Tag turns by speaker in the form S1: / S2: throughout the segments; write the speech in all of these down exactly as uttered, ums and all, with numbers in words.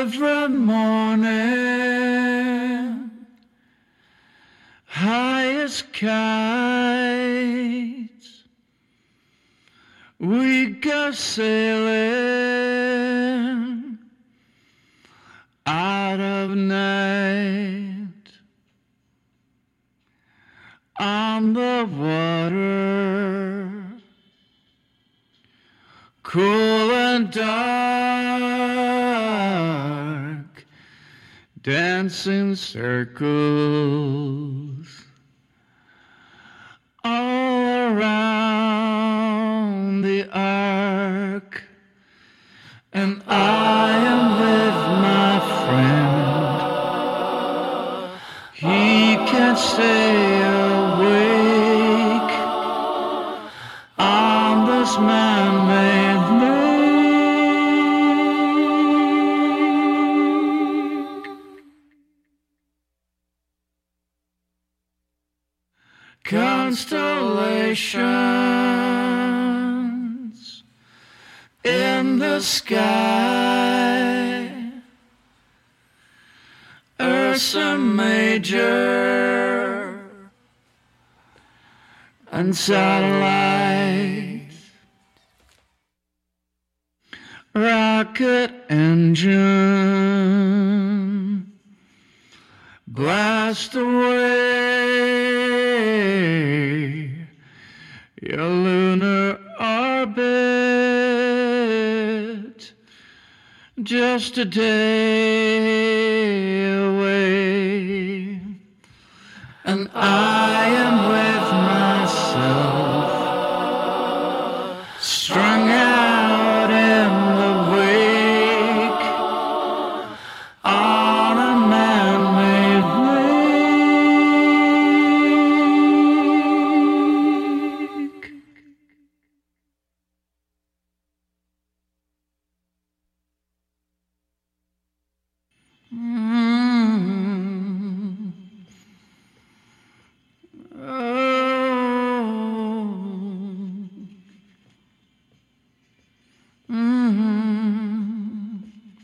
S1: every morning, high as kites, we go sailing out of night on the water, cool and dark, dancing circles all around the ark. And I am with my friend, he can't stay awake on this man-made lake. Constellations in the sky, Ursa Major and satellites, rocket engine, blast away your lunar orbit, just a day away. And I am with myself, strung out in the wake on a man-made lake. Mm. Oh. Mm.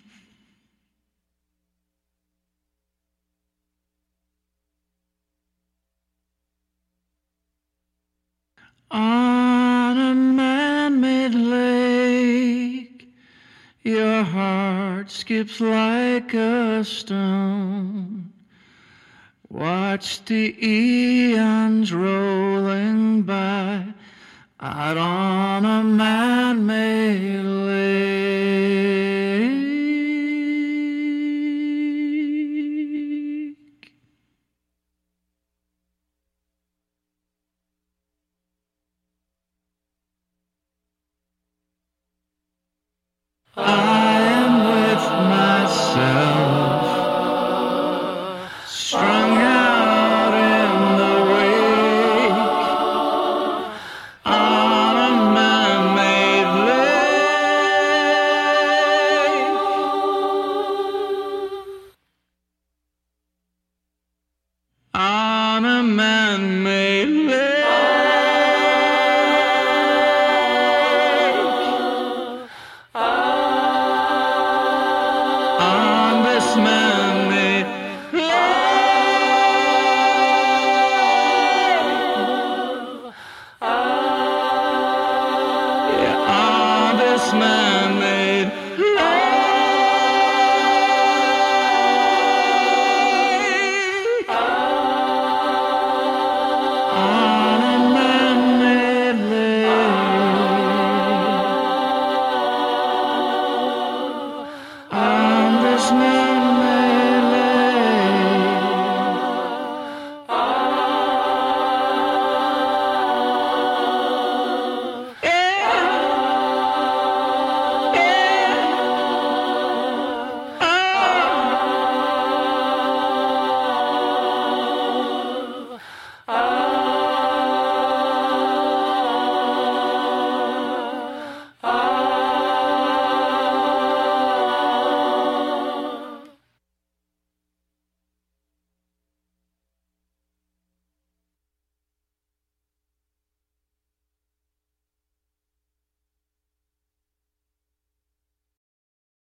S1: On a man-made lake, your heart skips like a stone. Watch the eons rolling by out on a man-made lake. I am with myself, strung out in the wake on a man-made lake. On a man-made lake.